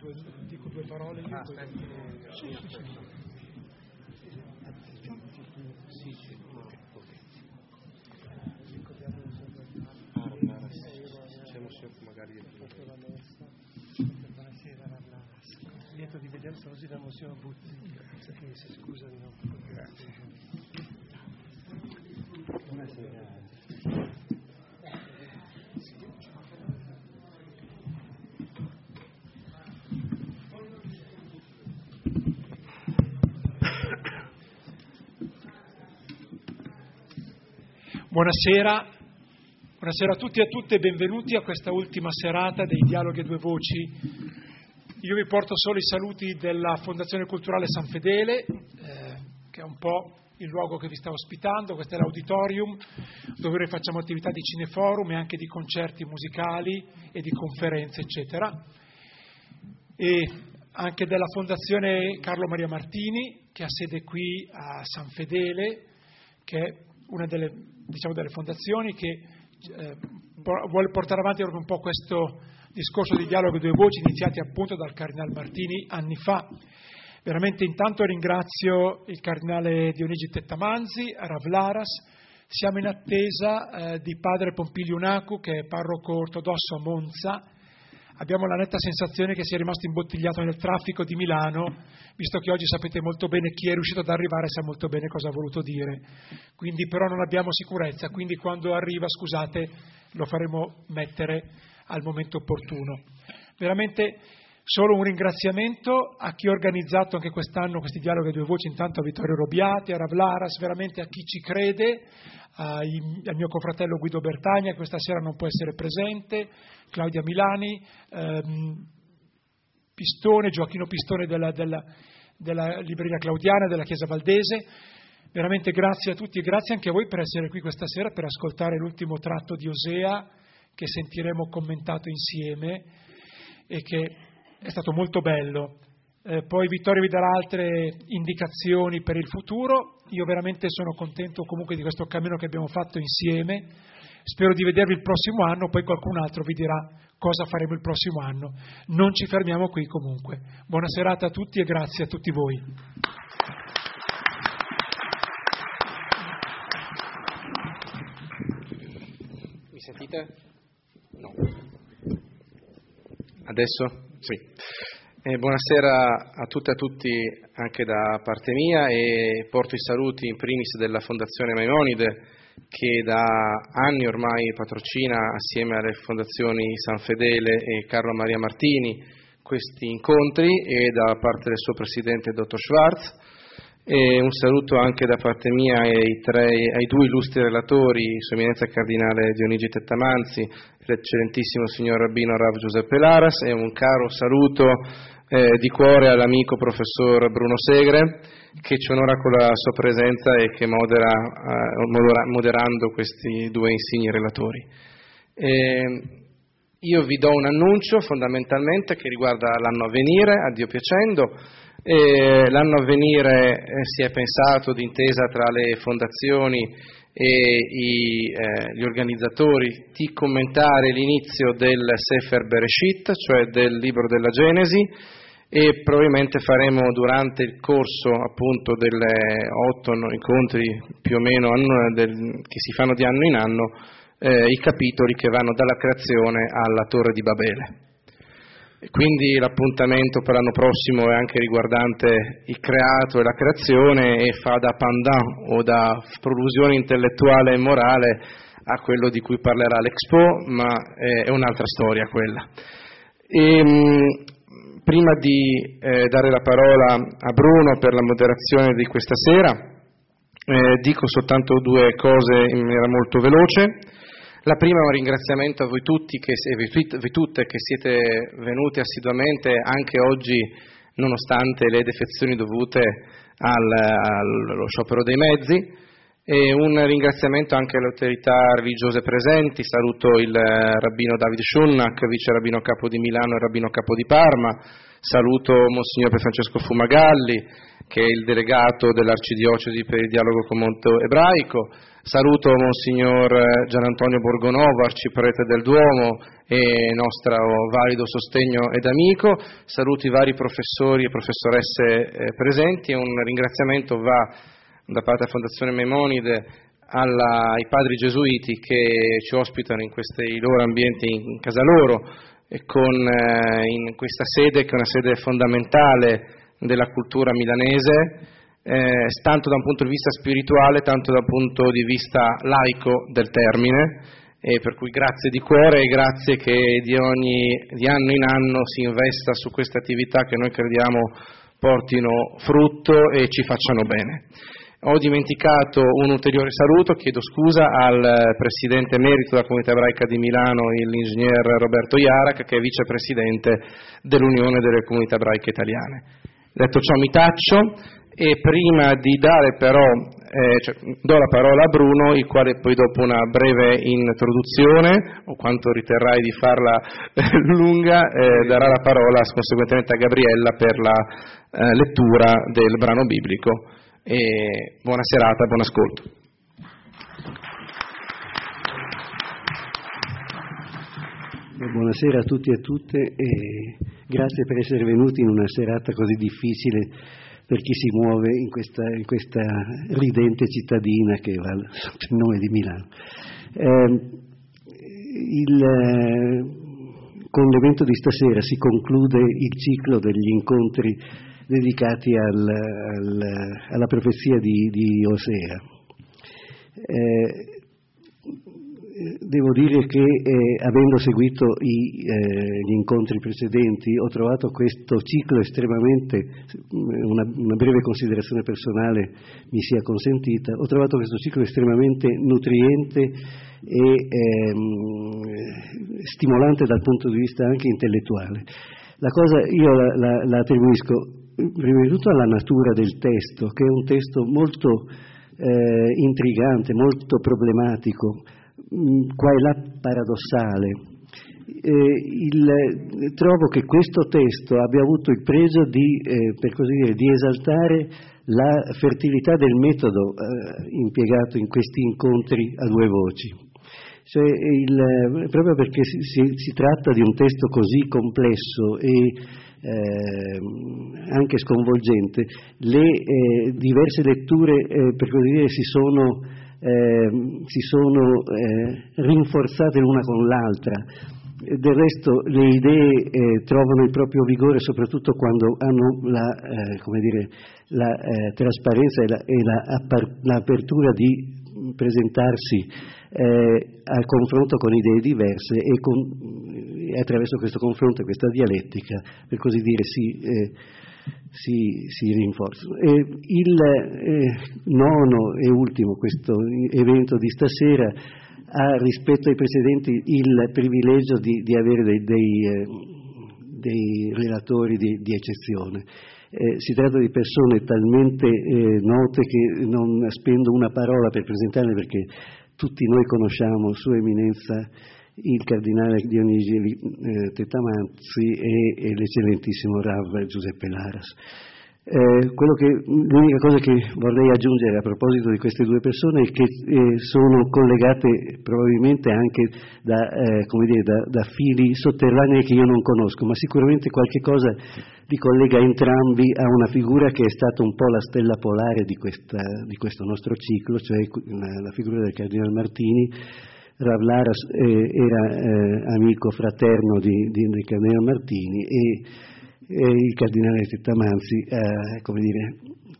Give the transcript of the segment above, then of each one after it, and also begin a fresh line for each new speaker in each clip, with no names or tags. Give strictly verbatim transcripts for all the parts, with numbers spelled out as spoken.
due, dico due parole io.
Ah, poi... sì, sì, sì. Sì, sì. C'è un certo magari
buonasera Ravlaras. Lieto di vedere così da Monsignor Buzzi, che si scusa di non poter.
buonasera.
Buonasera, buonasera a tutti e a tutte e benvenuti a questa ultima serata dei Dialoghi a Due Voci. Io vi porto solo i saluti della Fondazione Culturale San Fedele, eh, che è un po' il luogo che vi sta ospitando. Questo è l'auditorium dove noi facciamo attività di cineforum e anche di concerti musicali e di conferenze, eccetera. E anche della Fondazione Carlo Maria Martini, che ha sede qui a San Fedele, che è una delle, diciamo, delle fondazioni che eh, vuole portare avanti un po' questo discorso di dialogo a due voci iniziati appunto dal Cardinale Martini anni fa. Veramente intanto ringrazio il Cardinale Dionigi Tettamanzi, Ravlaras. Siamo in attesa eh, di Padre Pompilio Unacu, che è parroco ortodosso a Monza. Abbiamo la netta sensazione che sia rimasto imbottigliato nel traffico di Milano, visto che oggi sapete molto bene chi è riuscito ad arrivare e sa molto bene cosa ha voluto dire. Quindi però non abbiamo sicurezza, quindi quando arriva, scusate, lo faremo mettere al momento opportuno. Veramente solo un ringraziamento a chi ha organizzato anche quest'anno questi dialoghi a due voci, intanto a Vittorio Robiati, a Ravlaras, veramente a chi ci crede, ai, al mio confratello Guido Bertagna, che questa sera non può essere presente, Claudia Milani, ehm, Pistone, Gioacchino Pistone della, della, della Libreria Claudiana, della Chiesa Valdese. Veramente grazie a tutti e grazie anche a voi per essere qui questa sera per ascoltare l'ultimo tratto di Osea che sentiremo commentato insieme e che è stato molto bello. Eh, poi Vittorio vi darà altre indicazioni per il futuro. Io veramente sono contento comunque di questo cammino che abbiamo fatto insieme. Spero di vedervi il prossimo anno, poi qualcun altro vi dirà cosa faremo il prossimo anno. Non ci fermiamo qui comunque. Buona serata a tutti e grazie a tutti voi.
Mi sentite? No. Adesso? Sì. Eh, buonasera a tutte e a tutti anche da parte mia e porto i saluti in primis della Fondazione Maimonide che da anni ormai patrocina assieme alle fondazioni San Fedele e Carlo Maria Martini questi incontri e da parte del suo presidente dottor Schwarz. E un saluto anche da parte mia ai, tre, ai due illustri relatori, Sua Eminenza Cardinale Dionigi Tettamanzi, l'eccellentissimo signor Rabbino Rav Giuseppe Laras, e un caro saluto eh, di cuore all'amico professor Bruno Segre, che ci onora con la sua presenza e che modera, eh, modera moderando questi due insigni relatori. E io vi do un annuncio fondamentalmente che riguarda l'anno a venire, a Dio piacendo. E l'anno a venire eh, si è pensato d'intesa tra le fondazioni e i, eh, gli organizzatori di commentare l'inizio del Sefer Bereshit, cioè del libro della Genesi, e probabilmente faremo durante il corso appunto delle otto incontri più o meno anno, del, che si fanno di anno in anno eh, i capitoli che vanno dalla creazione alla Torre di Babele. E quindi l'appuntamento per l'anno prossimo è anche riguardante il creato e la creazione e fa da pendant o da prolusione intellettuale e morale a quello di cui parlerà l'Expo, ma è un'altra storia quella. E, mh, prima di eh, dare la parola a Bruno per la moderazione di questa sera, eh, dico soltanto due cose in maniera molto veloce. La prima è un ringraziamento a voi tutti che, e voi tutte che siete venute assiduamente anche oggi nonostante le defezioni dovute al, allo sciopero dei mezzi. E un ringraziamento anche alle autorità religiose presenti. Saluto il rabbino David Shunnak, vice rabbino capo di Milano e rabbino capo di Parma. Saluto Monsignor Francesco Fumagalli, che è il delegato dell'Arcidiocesi per il dialogo con il mondo ebraico. Saluto Monsignor Gianantonio Borgonovo, arciprete del Duomo e nostro valido sostegno ed amico. Saluto i vari professori e professoresse eh, presenti, e un ringraziamento va da parte della Fondazione Maimonide alla, ai padri gesuiti che ci ospitano in questi loro ambienti, in casa loro, e con, eh, in questa sede che è una sede fondamentale della cultura milanese, eh, tanto da un punto di vista spirituale, tanto da un punto di vista laico del termine, e per cui grazie di cuore e grazie che di, ogni, di anno in anno si investa su queste attività che noi crediamo portino frutto e ci facciano bene. Ho dimenticato un ulteriore saluto, chiedo scusa al presidente emerito della Comunità Ebraica di Milano, l'ingegner Roberto Iarac, che è vicepresidente dell'Unione delle Comunità Ebraiche Italiane. Detto ciò mi taccio, e prima di dare però, eh, cioè, do la parola a Bruno, il quale poi dopo una breve introduzione, o quanto riterrai di farla lunga, eh, darà la parola conseguentemente a Gabriella per la eh, lettura del brano biblico. E buona serata, buon ascolto.
Buonasera a tutti e a tutte, e grazie per essere venuti in una serata così difficile per chi si muove in questa, in questa ridente cittadina che va il nome di Milano. Eh, il, eh, con l'evento di stasera si conclude il ciclo degli incontri dedicati al, al, alla profezia di, di Osea. Eh, devo dire che eh, avendo seguito i, eh, gli incontri precedenti ho trovato questo ciclo estremamente, una, una breve considerazione personale mi sia consentita, ho trovato questo ciclo estremamente nutriente e ehm, stimolante dal punto di vista anche intellettuale. La cosa io la, la, la attribuisco prima di tutto alla natura del testo, che è un testo molto eh, intrigante, molto problematico, mh, qua e là paradossale. Eh, il, trovo che questo testo abbia avuto il pregio di, eh, per così dire, di esaltare la fertilità del metodo eh, impiegato in questi incontri a due voci. Cioè il, proprio perché si, si, si tratta di un testo così complesso e Eh, anche sconvolgente, le eh, diverse letture eh, per così dire si sono, eh, si sono eh, rinforzate l'una con l'altra. Del resto le idee eh, trovano il proprio vigore soprattutto quando hanno la, eh, come dire, la eh, trasparenza e, la, e la, l'apertura di presentarsi eh, al confronto con idee diverse e, con, e attraverso questo confronto e questa dialettica, per così dire, si, eh, si, si rinforzano. E il eh, nono e ultimo, questo evento di stasera, ha rispetto ai precedenti il privilegio di, di avere dei, dei, eh, dei relatori di, di eccezione. Eh, si tratta di persone talmente eh, note che non spendo una parola per presentarle, perché tutti noi conosciamo Sua Eminenza il Cardinale Dionigi eh, Tettamanzi e, e l'eccellentissimo Rav Giuseppe Laras. Eh, quello che, l'unica cosa che vorrei aggiungere a proposito di queste due persone è che eh, sono collegate probabilmente anche da, eh, come dire, da, da fili sotterranei che io non conosco, ma sicuramente qualche cosa li collega entrambi a una figura che è stata un po' la stella polare di, questa, di questo nostro ciclo, cioè la, la figura del Cardinale Martini. Rav Laras eh, era eh, amico fraterno di, di, del Cardinale Martini e E il Cardinale Tettamanzi eh, come dire,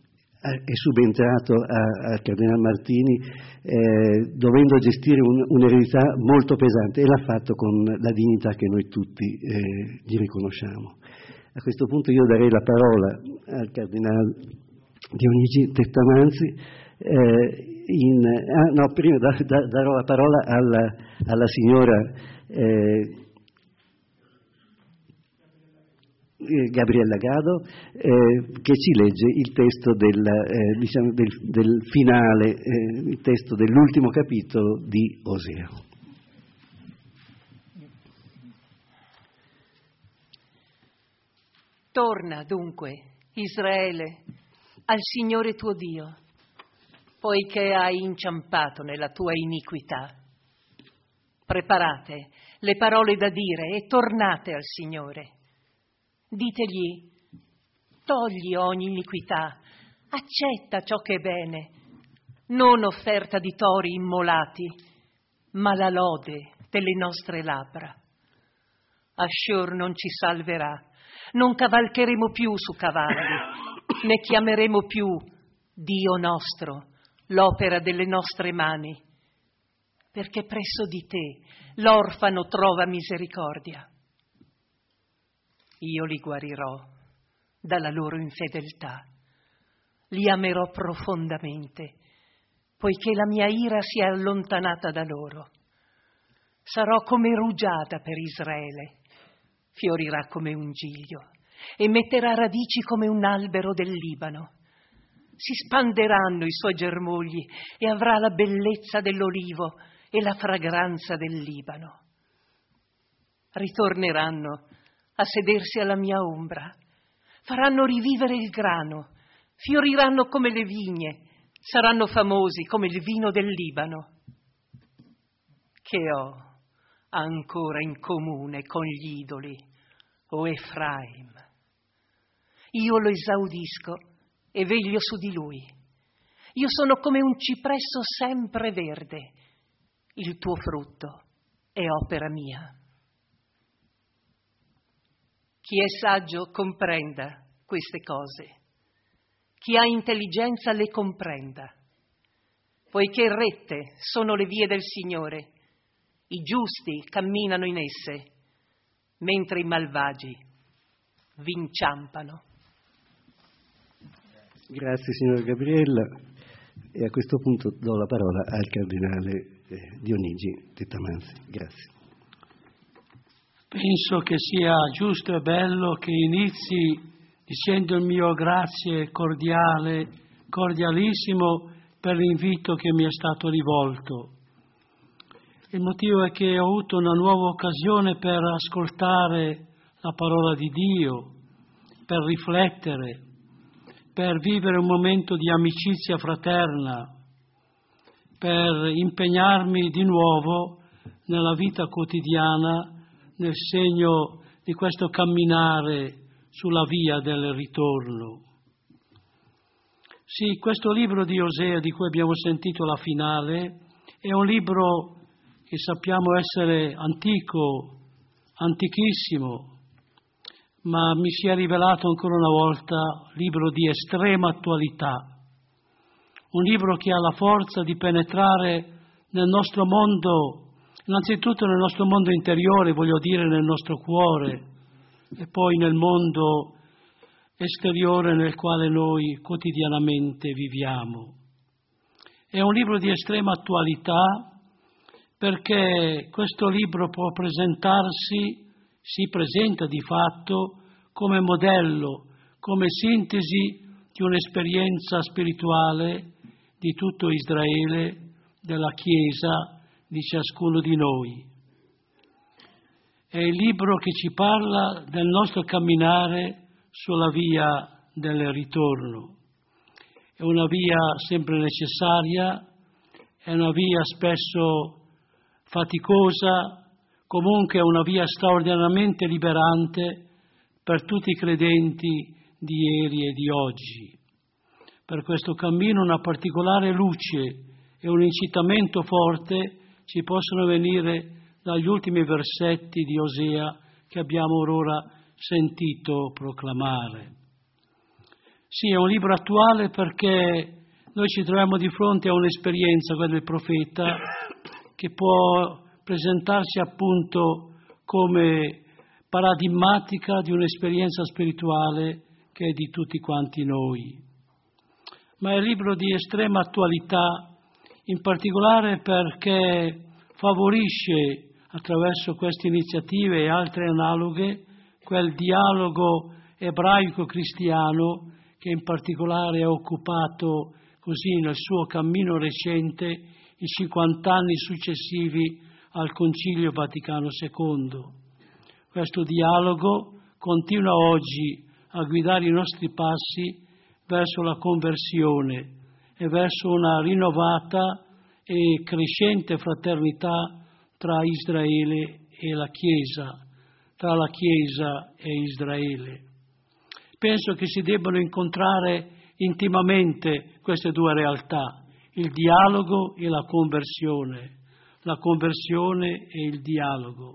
è subentrato al Cardinale Martini eh, dovendo gestire un, un'eredità molto pesante, e l'ha fatto con la dignità che noi tutti eh, gli riconosciamo. A questo punto io darei la parola al Cardinale Dionigi Tettamanzi. Eh, in, ah, no, prima da, da, darò la parola alla, alla signora eh, Gabriella Gado, eh, che ci legge il testo del, eh, diciamo del, del finale, eh, il testo dell'ultimo capitolo di Osea.
Torna dunque, Israele, al Signore tuo Dio, poiché hai inciampato nella tua iniquità. Preparate le parole da dire e tornate al Signore. Ditegli, togli ogni iniquità, accetta ciò che è bene, non offerta di tori immolati, ma la lode delle nostre labbra. Ascior non ci salverà, non cavalcheremo più su cavalli, né chiameremo più Dio nostro, l'opera delle nostre mani, perché presso di te l'orfano trova misericordia. Io li guarirò dalla loro infedeltà, li amerò profondamente, poiché la mia ira si è allontanata da loro. Sarò come rugiada per Israele, fiorirà come un giglio e metterà radici come un albero del Libano. Si spanderanno i suoi germogli e avrà la bellezza dell'olivo e la fragranza del Libano. Ritorneranno a sedersi alla mia ombra, faranno rivivere il grano, fioriranno come le vigne, saranno famosi come il vino del Libano. Che ho ancora in comune con gli idoli, o Efraim? Io lo esaudisco e veglio su di lui. Io sono come un cipresso sempre verde. Il tuo frutto è opera mia. Chi è saggio comprenda queste cose. Chi ha intelligenza le comprenda. Poiché rette sono le vie del Signore, i giusti camminano in esse, mentre i malvagi vi inciampano.
Grazie signor Gabriella, e a questo punto do la parola al cardinale eh, Dionigi Tettamanzi. Grazie.
Penso che sia giusto e bello che inizi dicendo il mio grazie cordiale, cordialissimo per l'invito che mi è stato rivolto. Il motivo è che ho avuto una nuova occasione per ascoltare la parola di Dio, per riflettere, per vivere un momento di amicizia fraterna, per impegnarmi di nuovo nella vita quotidiana nel segno di questo camminare sulla via del ritorno. Sì, questo libro di Osea di cui abbiamo sentito la finale è un libro che sappiamo essere antico, antichissimo, ma mi si è rivelato ancora una volta libro di estrema attualità, un libro che ha la forza di penetrare nel nostro mondo, innanzitutto nel nostro mondo interiore, voglio dire nel nostro cuore, e poi nel mondo esteriore nel quale noi quotidianamente viviamo. È un libro di estrema attualità perché questo libro può presentarsi, si presenta di fatto come modello, come sintesi di un'esperienza spirituale di tutto Israele, della Chiesa, di ciascuno di noi. È il libro che ci parla del nostro camminare sulla via del ritorno. È una via sempre necessaria, è una via spesso faticosa, comunque è una via straordinariamente liberante per tutti i credenti di ieri e di oggi. Per questo cammino una particolare luce e un incitamento forte ci possono venire dagli ultimi versetti di Osea che abbiamo ora sentito proclamare. Sì, è un libro attuale perché noi ci troviamo di fronte a un'esperienza, quella del profeta, che può presentarsi appunto come paradigmatica di un'esperienza spirituale che è di tutti quanti noi. Ma è un libro di estrema attualità, in particolare perché favorisce attraverso queste iniziative e altre analoghe quel dialogo ebraico-cristiano che in particolare ha occupato così nel suo cammino recente i cinquanta anni successivi al Concilio Vaticano secondo. Questo dialogo continua oggi a guidare i nostri passi verso la conversione e verso una rinnovata e crescente fraternità tra Israele e la Chiesa, tra la Chiesa e Israele. Penso che si debbano incontrare intimamente queste due realtà, il dialogo e la conversione, la conversione e il dialogo.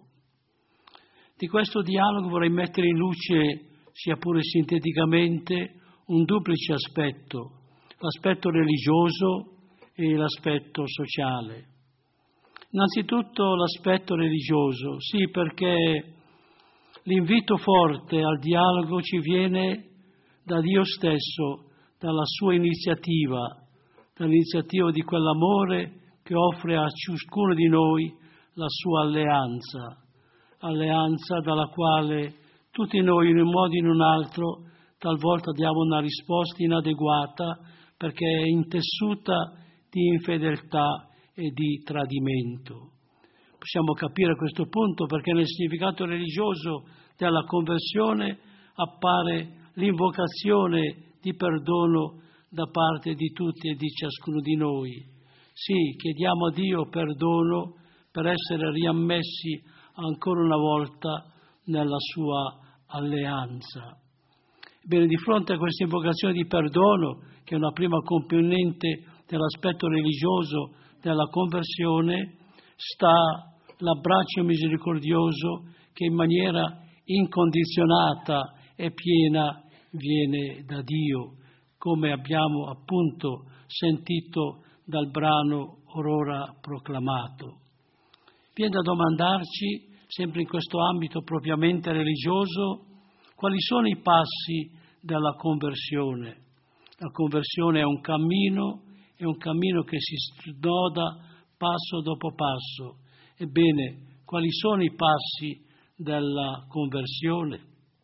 Di questo dialogo vorrei mettere in luce, sia pure sinteticamente, un duplice aspetto, l'aspetto religioso e l'aspetto sociale. Innanzitutto l'aspetto religioso, sì, perché l'invito forte al dialogo ci viene da Dio stesso, dalla sua iniziativa, dall'iniziativa di quell'amore che offre a ciascuno di noi la sua alleanza, alleanza dalla quale tutti noi in un modo o in un altro talvolta diamo una risposta inadeguata perché è intessuta di infedeltà e di tradimento. Possiamo capire a questo punto perché nel significato religioso della conversione appare l'invocazione di perdono da parte di tutti e di ciascuno di noi. Sì, chiediamo a Dio perdono per essere riammessi ancora una volta nella sua alleanza. Bene, di fronte a questa invocazione di perdono, che è una prima componente dell'aspetto religioso della conversione, sta l'abbraccio misericordioso che in maniera incondizionata e piena viene da Dio, come abbiamo appunto sentito dal brano orora proclamato. Viene da domandarci, sempre in questo ambito propriamente religioso, quali sono i passi della conversione. La conversione è un cammino, è un cammino che si snoda passo dopo passo. Ebbene, quali sono i passi della conversione?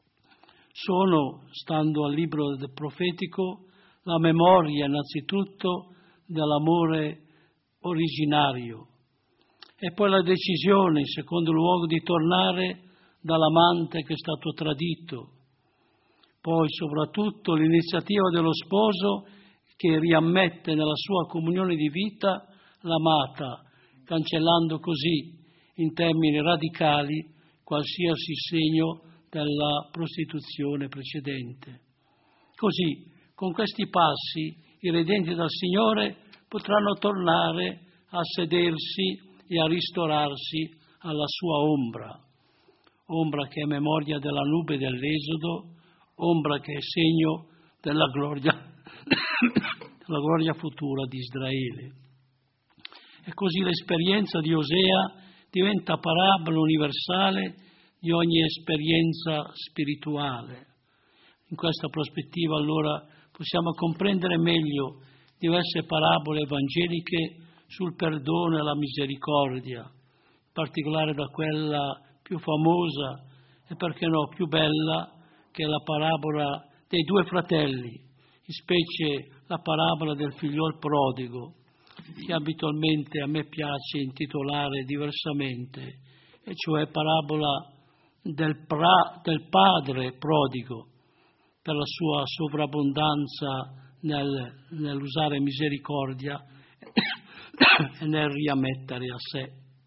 Sono, stando al libro del profetico, la memoria innanzitutto dell'amore originario e poi la decisione, in secondo luogo, di tornare dall'amante che è stato tradito, poi soprattutto l'iniziativa dello sposo che riammette nella sua comunione di vita l'amata, cancellando così in termini radicali qualsiasi segno della prostituzione precedente. Così, con questi passi, i redenti dal Signore potranno tornare a sedersi e a ristorarsi alla sua ombra, ombra che è memoria della nube dell'Esodo, ombra che è segno della gloria, della gloria futura di Israele. E così l'esperienza di Osea diventa parabola universale di ogni esperienza spirituale. In questa prospettiva allora possiamo comprendere meglio diverse parabole evangeliche sul perdono e la misericordia, in particolare da quella più famosa e perché no più bella, che è la parabola dei due fratelli, in specie la parabola del figliol prodigo, che abitualmente a me piace intitolare diversamente, e cioè parabola del, pra, del padre prodigo, per la sua sovrabbondanza nel, nell'usare misericordia e nel riammettere a sé.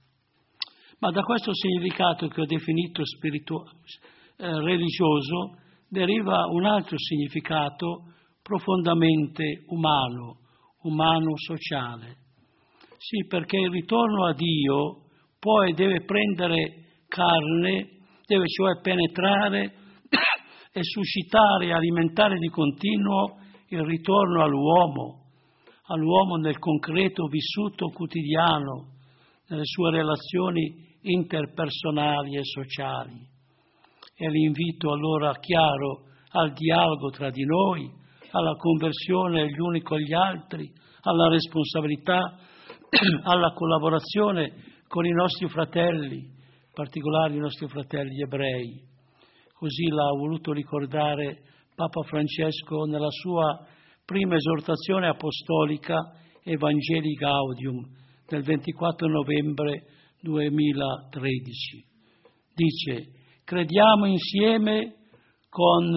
Ma da questo significato che ho definito spiritu- eh, religioso deriva un altro significato profondamente umano, umano-sociale. Sì, perché il ritorno a Dio può e deve prendere carne, deve cioè penetrare e suscitare e alimentare di continuo il ritorno all'uomo, all'uomo nel concreto vissuto quotidiano, nelle sue relazioni interpersonali e sociali. È l'invito allora chiaro al dialogo tra di noi, alla conversione gli uni con gli altri, alla responsabilità, alla collaborazione con i nostri fratelli, in particolare i nostri fratelli ebrei. Così l'ha voluto ricordare Papa Francesco nella sua prima esortazione apostolica Evangelii Gaudium del ventiquattro novembre duemilatredici. Dice: crediamo insieme con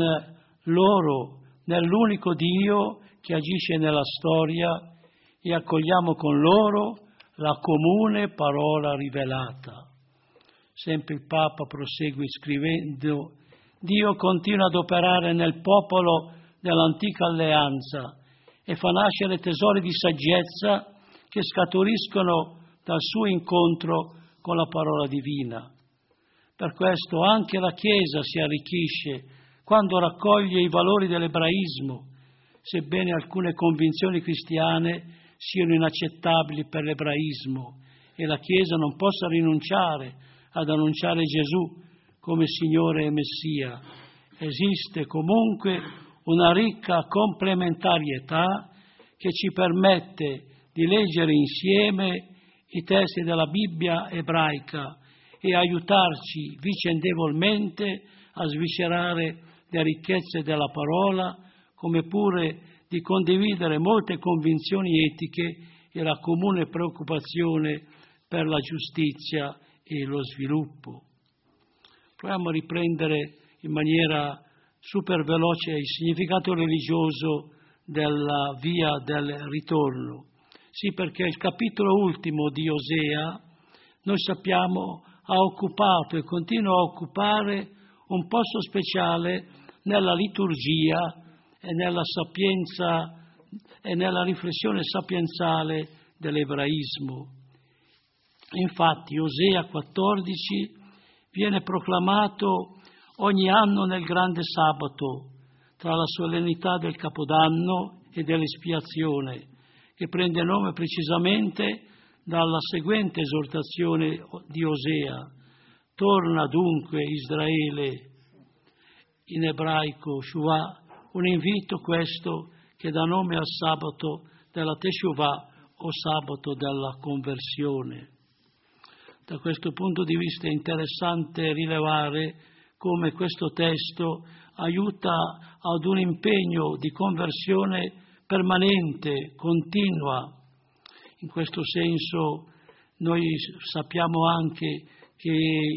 loro nell'unico Dio che agisce nella storia e accogliamo con loro la comune parola rivelata. Sempre il Papa prosegue scrivendo: Dio continua ad operare nel popolo dell'antica alleanza e fa nascere tesori di saggezza che scaturiscono dal suo incontro con la parola divina. Per questo anche la Chiesa si arricchisce quando raccoglie i valori dell'ebraismo, sebbene alcune convinzioni cristiane siano inaccettabili per l'ebraismo e la Chiesa non possa rinunciare ad annunciare Gesù come Signore e Messia. Esiste comunque una ricca complementarietà che ci permette di leggere insieme i testi della Bibbia ebraica e aiutarci vicendevolmente a sviscerare le ricchezze della parola, come pure di condividere molte convinzioni etiche e la comune preoccupazione per la giustizia e lo sviluppo. Proviamo a riprendere in maniera super veloce il significato religioso della via del ritorno. Sì, perché il capitolo ultimo di Osea, noi sappiamo, ha occupato e continua a occupare un posto speciale nella liturgia e nella sapienza e nella riflessione sapienzale dell'ebraismo. Infatti Osea quattordici viene proclamato ogni anno nel grande sabato, tra la solennità del Capodanno e dell'espiazione, che prende nome precisamente dalla seguente esortazione di Osea: torna dunque Israele, in ebraico Shuvah, un invito questo che dà nome al sabato della Teshuvah o sabato della conversione. Da questo punto di vista è interessante rilevare come questo testo aiuta ad un impegno di conversione permanente, continua. In questo senso noi sappiamo anche che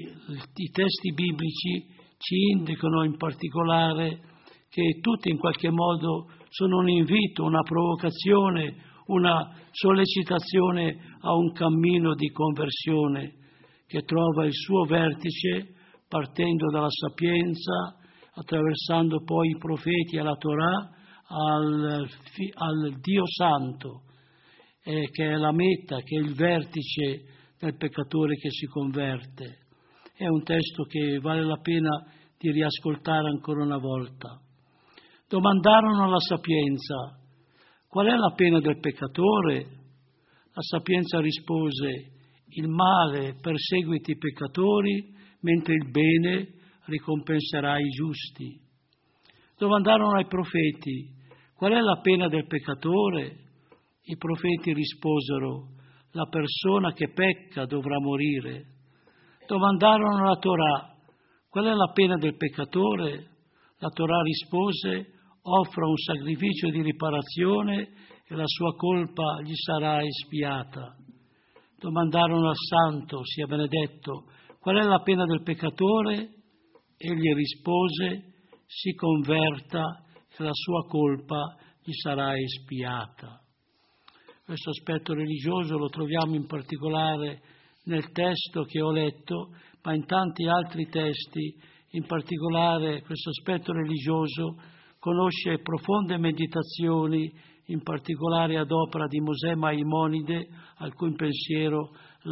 i testi biblici ci indicano in particolare che tutti in qualche modo sono un invito, una provocazione, una sollecitazione a un cammino di conversione che trova il suo vertice partendo dalla sapienza, attraversando poi i profeti e la Torah al, al Dio Santo, eh, che è la meta, che è il vertice del peccatore che si converte. È un testo che vale la pena di riascoltare ancora una volta. Domandarono alla sapienza: qual è la pena del peccatore? La sapienza rispose: il male perseguita i peccatori, mentre il bene ricompenserà i giusti. Domandarono ai profeti: qual è la pena del peccatore? I profeti risposero: la persona che pecca dovrà morire. Domandarono alla Torah: qual è la pena del peccatore? La Torah rispose: offra un sacrificio di riparazione e la sua colpa gli sarà espiata. Domandarono al santo, sia benedetto: qual è la pena del peccatore? Egli rispose: si converta e la sua colpa gli sarà espiata. Questo aspetto religioso lo troviamo in particolare nel testo che ho letto, ma in tanti altri testi. In particolare questo aspetto religioso conosce profonde meditazioni, in particolare ad opera di Mosè Maimonide, al cui pensiero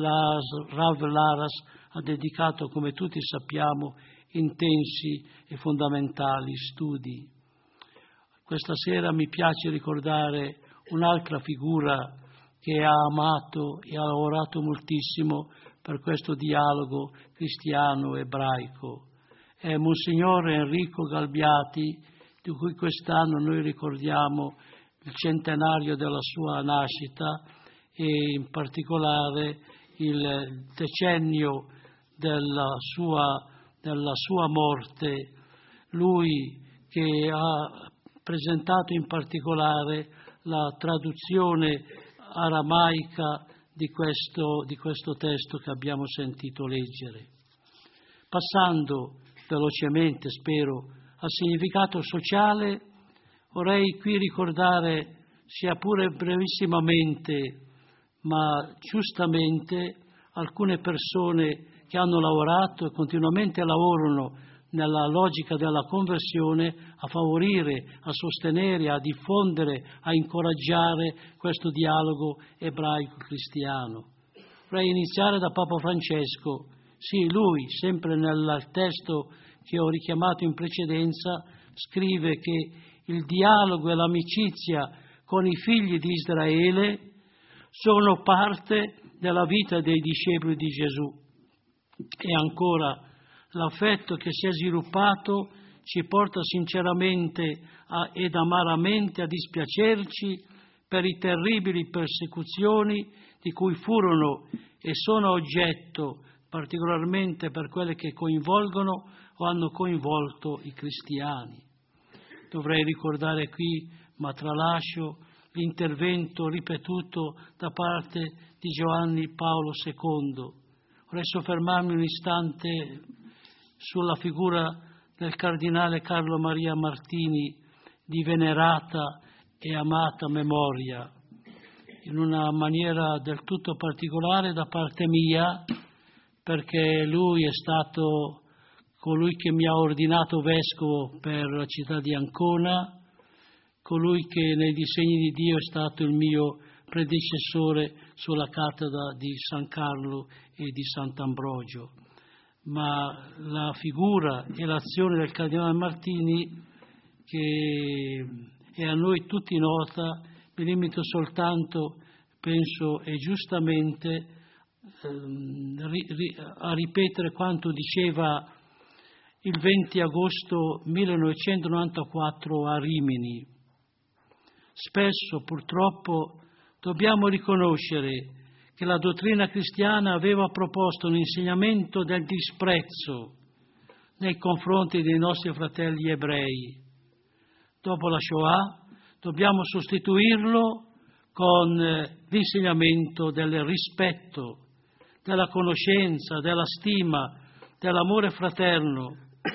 Rav Laras ha dedicato, come tutti sappiamo, intensi e fondamentali studi. Questa sera mi piace ricordare un'altra figura che ha amato e ha lavorato moltissimo per questo dialogo cristiano-ebraico. È Monsignor Enrico Galbiati, di cui quest'anno noi ricordiamo il centenario della sua nascita e in particolare il decennio della sua, della sua morte lui che ha presentato in particolare la traduzione aramaica di questo, di questo testo che abbiamo sentito leggere. Passando velocemente, spero, al significato sociale, vorrei qui ricordare, sia pure brevissimamente, ma giustamente, alcune persone che hanno lavorato e continuamente lavorano nella logica della conversione a favorire, a sostenere, a diffondere, a incoraggiare questo dialogo ebraico-cristiano. Vorrei iniziare da Papa Francesco. Sì, lui, sempre nel testo che ho richiamato in precedenza, scrive che il dialogo e l'amicizia con i figli di Israele sono parte della vita dei discepoli di Gesù. E ancora, l'affetto che si è sviluppato ci porta sinceramente a, ed amaramente a dispiacerci per i terribili persecuzioni di cui furono e sono oggetto, particolarmente per quelle che coinvolgono o hanno coinvolto i cristiani. Dovrei ricordare qui, ma tralascio, l'intervento ripetuto da parte di Giovanni Paolo secondo. Vorrei soffermarmi un istante sulla figura del cardinale Carlo Maria Martini, di venerata e amata memoria, in una maniera del tutto particolare da parte mia, perché lui è stato colui che mi ha ordinato vescovo per la città di Ancona, colui che nei disegni di Dio è stato il mio predecessore sulla cattedra di San Carlo e di Sant'Ambrogio. Ma la figura e l'azione del cardinale Martini, che è a noi tutti nota, mi limito soltanto, penso e giustamente, a ripetere quanto diceva il venti agosto millenovecentonovantaquattro a Rimini. Spesso, purtroppo, dobbiamo riconoscere che la dottrina cristiana aveva proposto un insegnamento del disprezzo nei confronti dei nostri fratelli ebrei. Dopo la Shoah dobbiamo sostituirlo con l'insegnamento del rispetto, della conoscenza, della stima, dell'amore fraterno.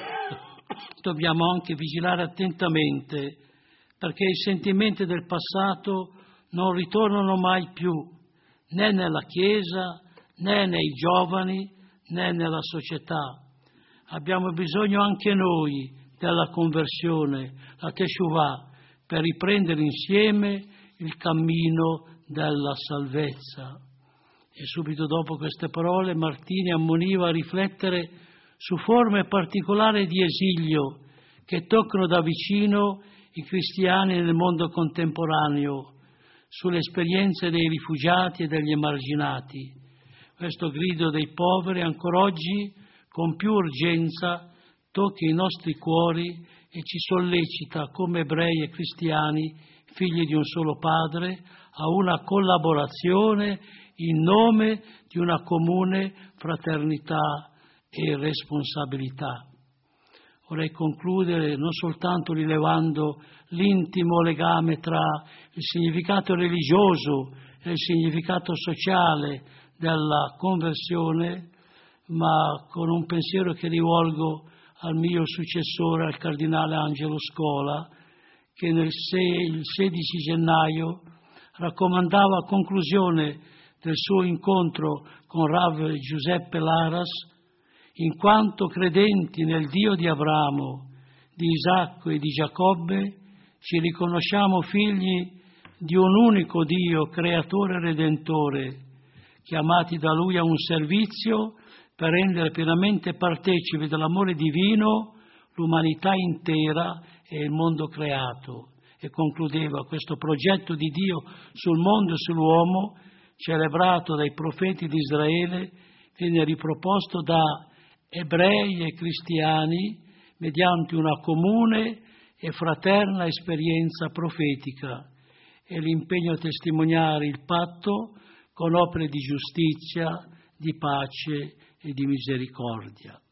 Dobbiamo anche vigilare attentamente perché i sentimenti del passato non ritornano mai più, né nella Chiesa, né nei giovani, né nella società. Abbiamo bisogno anche noi della conversione, la Teshuvah, per riprendere insieme il cammino della salvezza. E subito dopo queste parole Martini ammoniva a riflettere su forme particolari di esilio che toccano da vicino i cristiani nel mondo contemporaneo, sulle esperienze dei rifugiati e degli emarginati. Questo grido dei poveri ancora oggi con più urgenza tocca i nostri cuori e ci sollecita come ebrei e cristiani, figli di un solo Padre, a una collaborazione in nome di una comune fraternità e responsabilità. Vorrei concludere non soltanto rilevando l'intimo legame tra il significato religioso e il significato sociale della conversione, ma con un pensiero che rivolgo al mio successore, al cardinale Angelo Scola, che nel il sedici gennaio raccomandava a conclusione del suo incontro con Rav Giuseppe Laras: in quanto credenti nel Dio di Abramo, di Isacco e di Giacobbe, ci riconosciamo figli di un unico Dio, creatore e redentore, chiamati da Lui a un servizio per rendere pienamente partecipi dell'amore divino l'umanità intera e il mondo creato. E concludeva: questo progetto di Dio sul mondo e sull'uomo, celebrato dai profeti di Israele, viene riproposto da ebrei e cristiani mediante una comune e fraterna esperienza profetica e l'impegno a testimoniare il patto con opere di giustizia, di pace e di misericordia.